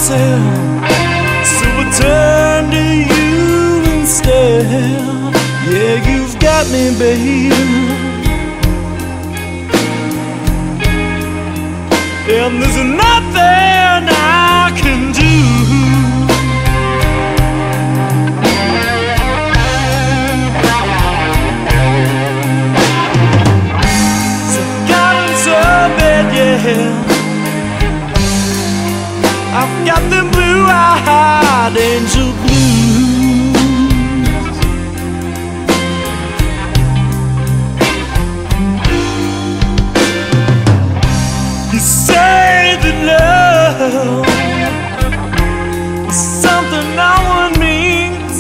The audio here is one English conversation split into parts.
myself, so I turn to you instead. Yeah, you've got me, baby, and there's nothing I can do. So got into bed, yeah, I've got them blue-eyed angel blues. You say that love is something no one means,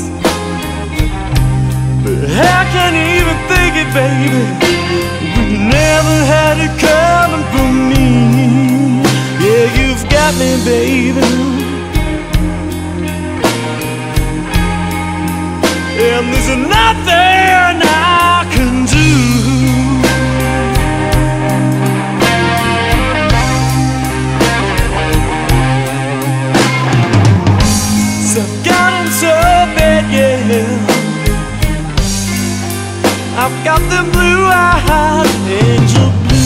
but how can you even think it, baby, when you never had it coming from me? Yeah, you've got me, baby, and there's nothing I can do. So I've got into bed, yeah, I've got them blue-eyed angel blues.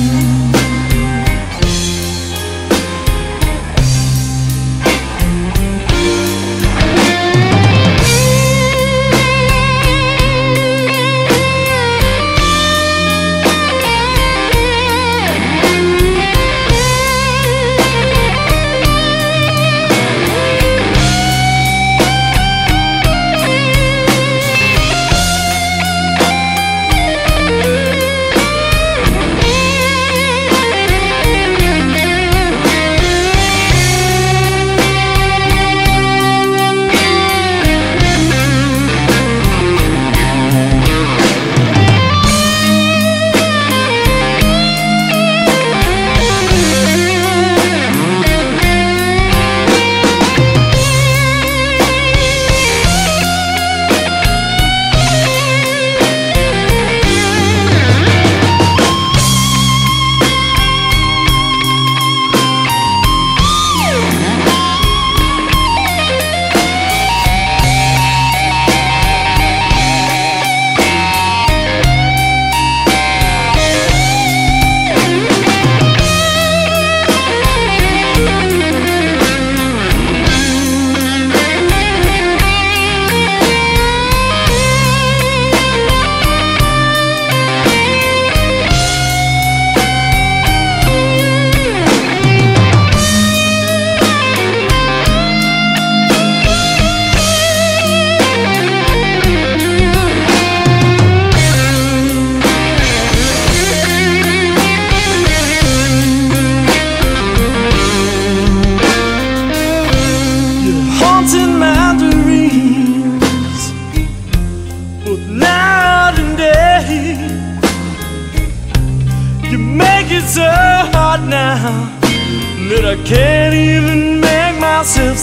You make it so hard now that I can't even make myself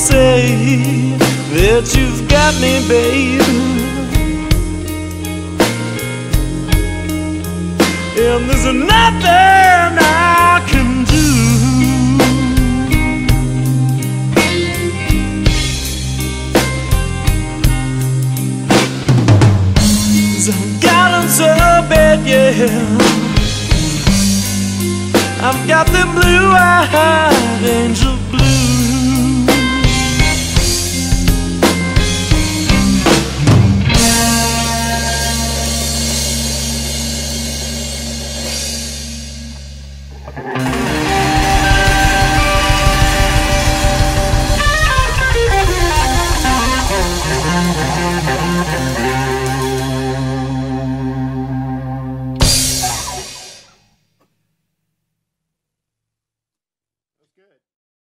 say that you've got me, baby, and there's nothing I can do. So I got into bed, yeah, I've got them blue-eyed angel